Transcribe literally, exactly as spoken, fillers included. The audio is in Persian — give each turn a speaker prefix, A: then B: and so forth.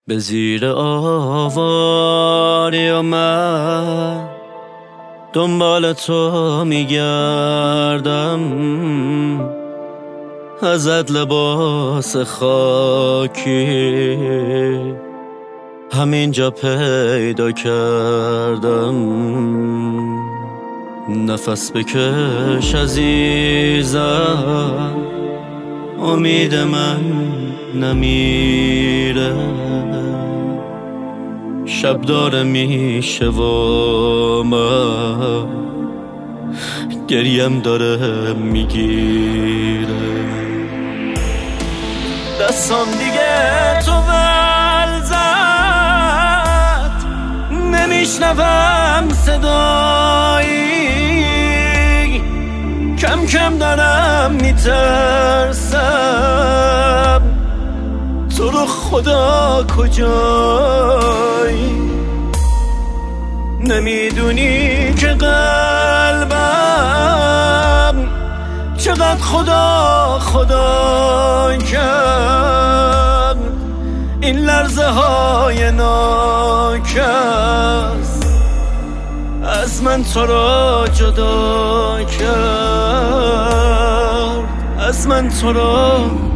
A: به زیر آواری و من دنبال تو میگردم، ازت لباس خاکی همینجا پیدا کردم. نفس بکش عزیزم، امید من نمیره. شب داره میشه و من گریم داره میگیره. دستان دیگه تو ول زد، نمیشنوم صدایی، کم کم دارم میترسم تو رو خدا کجایی. نمیدونی که قلبم چقدر خدا خدا کرد، این لرزه های ناکس از من تو را جدا کرد، از من تو را